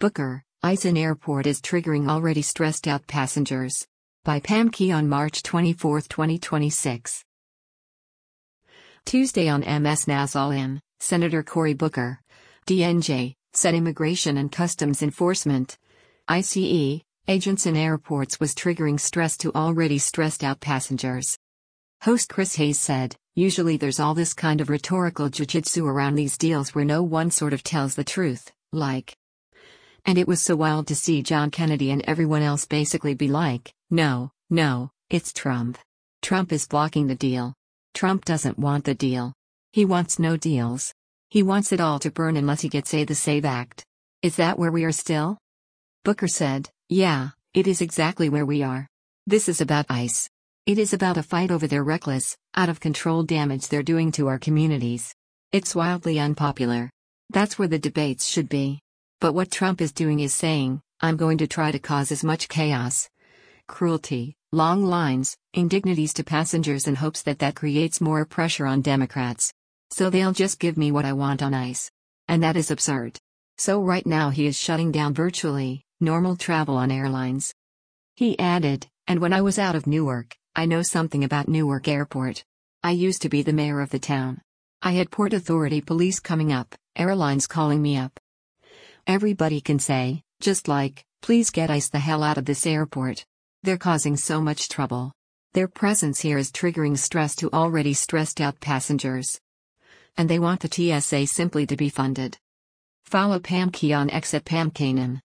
Booker, ICE in airport is triggering already stressed out passengers. By Pam Key on March 24, 2026. Tuesday on MS Nassau in, Senator Cory Booker, DNJ, said Immigration and Customs Enforcement, ICE, agents in airports was triggering stress to already stressed out passengers. Host Chris Hayes said, usually there's all this kind of rhetorical jiu-jitsu around these deals where no one sort of tells the truth, like. And it was so wild to see John Kennedy and everyone else basically be like, no, it's Trump. Trump is blocking the deal. Trump doesn't want the deal. He wants no deals. He wants it all to burn unless he gets the SAVE Act. Is that where we are still? Booker said, yeah, it is exactly where we are. This is about ICE. It is about a fight over their reckless, out-of-control damage they're doing to our communities. It's wildly unpopular. That's where the debates should be. But what Trump is doing is saying, I'm going to try to cause as much chaos, cruelty, long lines, indignities to passengers in hopes that creates more pressure on Democrats. So they'll just give me what I want on ICE. And that is absurd. So right now he is shutting down virtually normal travel on airlines. He added, and when I was out of Newark, I know something about Newark Airport. I used to be the mayor of the town. I had Port Authority police coming up, airlines calling me up. Everybody can say, just like, please get ICE the hell out of this airport. They're causing so much trouble. Their presence here is triggering stress to already stressed out passengers. And they want the TSA simply to be funded. Follow Pam Key on X at Pam Kanan.